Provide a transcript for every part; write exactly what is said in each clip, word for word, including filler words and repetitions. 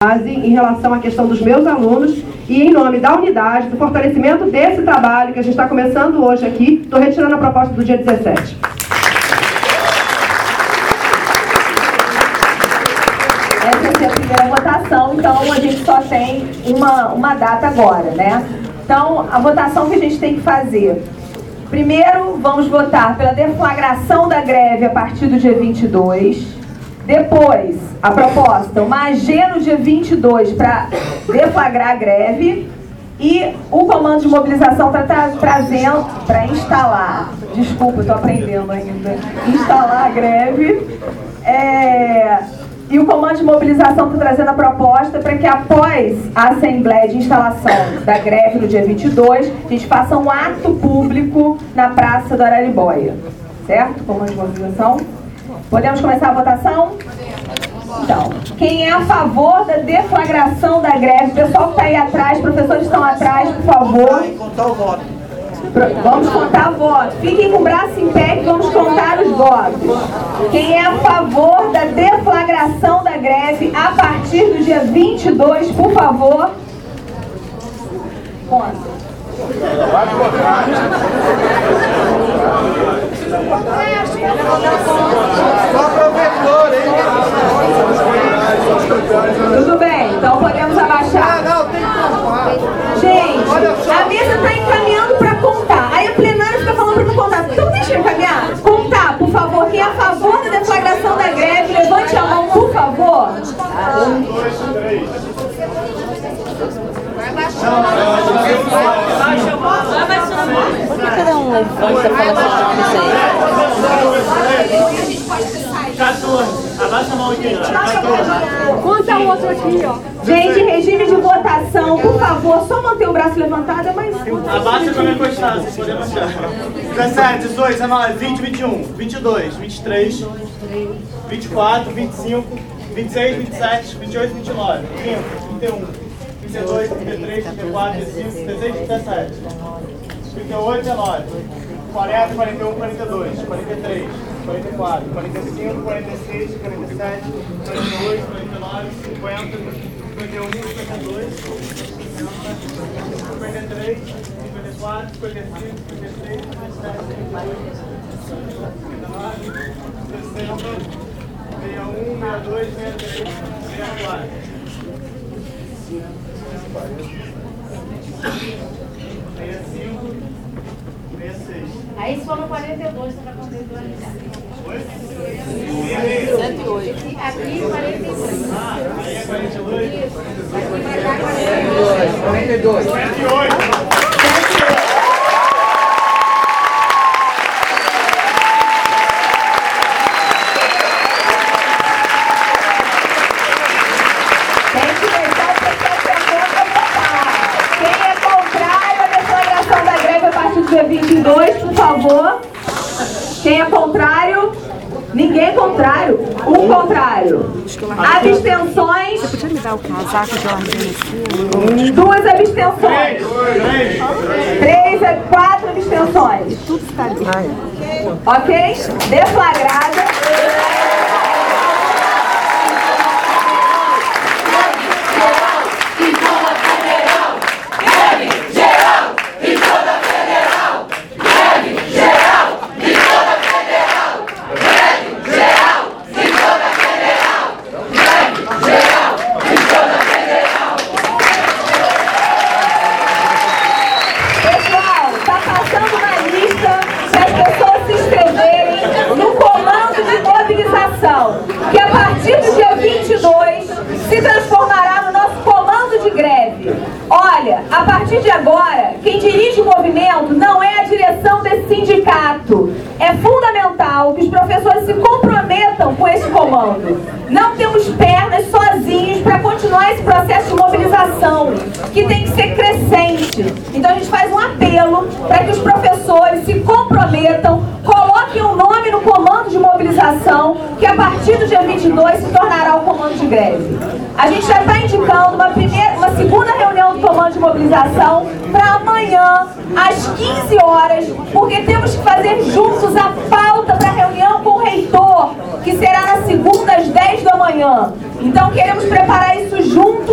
base em relação à questão dos meus alunos e em nome da unidade, do fortalecimento desse trabalho que a gente está começando hoje aqui, estou retirando a proposta do dia dezessete. Essa é a primeira votação, então a gente só tem uma, uma data agora, né? Então, a votação que a gente tem que fazer. Primeiro, vamos votar pela deflagração da greve a partir do dia vinte e dois. Depois, a proposta, uma A G no dia vinte e dois para deflagrar a greve. E o comando de mobilização está tra trazendo para instalar, desculpa, estou aprendendo ainda, instalar a greve. É... E o comando de mobilização está trazendo a proposta para que após a assembleia de instalação da greve no dia vinte e dois, a gente faça um ato público na Praça do Araribóia. Certo? Comando de mobilização. Podemos começar a votação? Então, quem é a favor da deflagração da greve? O pessoal que está aí atrás, professores estão atrás, por favor. Contar o voto. Vamos contar votos. Fiquem com o braço em pé que vamos contar os votos. Quem é a favor da deflagração da greve a partir do dia vinte e dois, por favor? Conta. Só professor, hein? Tudo bem, então podemos abaixar. Ah, não, tem que contar. Gente, a mesa está encaminhando para contar. Aí a plenária fica falando para não contar. Então deixa eu encaminhar. Contar, por favor. Quem é a favor da deflagração da greve, levante a mão, por favor. Um, dois, três. Vai baixando. Baixa a mão. Vai baixando a mão. Por que cada um levanta e fala assim? quatorze. Abaixa a mão aqui. quatorze. Conta o outro aqui, ó. Gente, regime de votação, por favor, só manter o braço levantado é mais... Abaixa pra me encostar, vocês podem abaixar. dezessete, dezoito, dezenove, vinte, vinte e um, vinte e dois, vinte e três, vinte e quatro, vinte e cinco, vinte e seis, vinte e sete, vinte e oito, vinte e nove, trinta, trinta e um, trinta e dois, trinta e três, trinta e quatro, trinta e cinco, trinta e seis, trinta e sete, trinta e oito, dezenove, quarenta, quarenta e um, quarenta e dois, quarenta e três, quarenta e quatro, quarenta e cinco, quarenta e seis, quarenta e sete, quarenta e oito, quarenta e nove, cinquenta, cinquenta e um, cinquenta e dois, cinquenta e três, cinquenta e quatro, cinquenta e cinco, cinquenta e seis, cinquenta e sete, cinquenta e oito, cinquenta e nove, sessenta, sessenta e um, sessenta e dois, sessenta e três, sessenta e quatro. sessenta e cinco, sessenta e seis. Aí se for no quarenta e dois, você vai contabilizar. cento e oito. Aqui, quarenta e dois. Ah, aí é quarenta e dois. Aqui vai dar quarenta e dois. quarenta e dois. quarenta e oito. Dia vinte e dois, por favor. Quem é contrário? Ninguém é contrário. Um contrário. Abstenções. Você podia me dar o casaco de ordem? Duas abstenções. Três, quatro abstenções. Tudo está ali. Ok? Deflagrada. Que a partir do dia vinte e dois se transformará no nosso comando de greve. Olha, a partir de agora, quem dirige o movimento não é a direção desse sindicato. É fundamental que os professores se comprometam com esse comando. Não temos pernas sozinhos para continuar esse processo de mobilização, que tem que ser crescente. Então a gente faz um apelo para que os professores se comprometam, coloquem o nome no comando de mobilização, que a partir do dia vinte e dois se tornará o comando de greve. A gente já está indicando uma, primeira, uma segunda reunião do comando de mobilização para amanhã, às quinze horas, porque temos que fazer juntos a pauta para a reunião com o reitor, que será na segunda às dez da manhã. Então queremos preparar isso juntos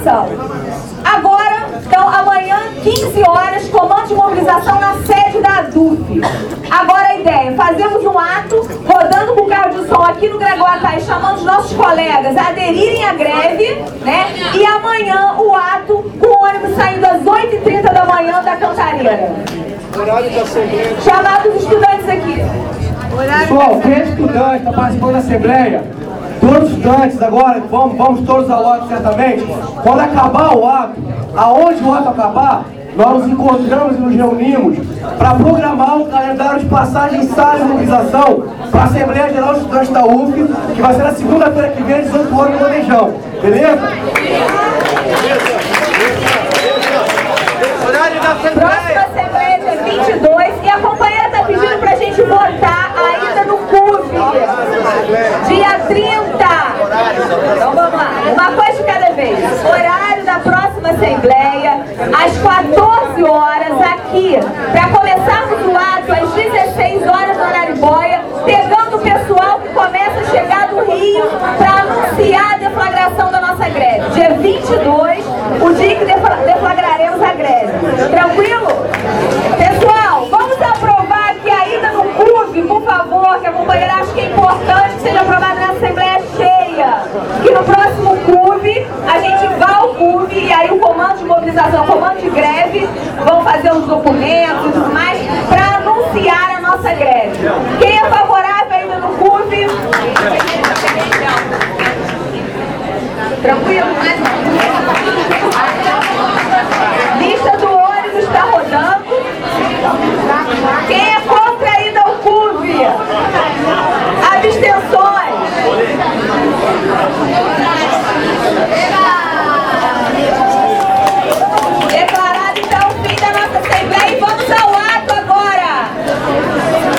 mobilização. Agora, então, amanhã, quinze horas, comando de mobilização na sede da ADUF. Agora a ideia, fazemos um ato, rodando com o carro de som aqui no Gregoatá e chamando os nossos colegas a aderirem à greve, né? E amanhã o ato com o ônibus saindo às oito e trinta da manhã da Cantareira. Horário da Assembleia. Chamados os estudantes aqui. Pessoal, quem é estudante está participando da Assembleia, todos os estudantes agora, vamos, vamos todos ao ato certamente. Quando acabar o ato, aonde o ato acabar, nós nos encontramos e nos reunimos para programar um calendário de passagem em sala de mobilização para a Assembleia Geral dos Estudantes da U F, que vai ser na segunda-feira que vem, às dezoito horas no Bandejão. Beleza? Horário da Próxima Assembleia. Assembleia dia vinte e dois e a companheira está pedindo para a gente votar ainda no C U V, dia trinta. Então vamos lá, uma coisa de cada vez. Horário da próxima Assembleia, às quatorze horas aqui, para começarmos o ato às dezesseis horas no Araribóia, pegando o pessoal que começa a chegar do Rio para anunciar a deflagração da nossa greve. Dia vinte e dois, o dia que defla- deflagraremos a greve. Tranquilo? Pessoal, vamos aprovar aqui a ida no C U V, por favor, que a companheira acha que é importante que seja aprovado na Assembleia cheia. Que no próximo C U V, a gente vá ao C U V e aí o comando de mobilização, o comando de greve, vão fazer os documentos e tudo mais para anunciar a nossa greve. Quem é favorável ainda no C U V? Tranquilo?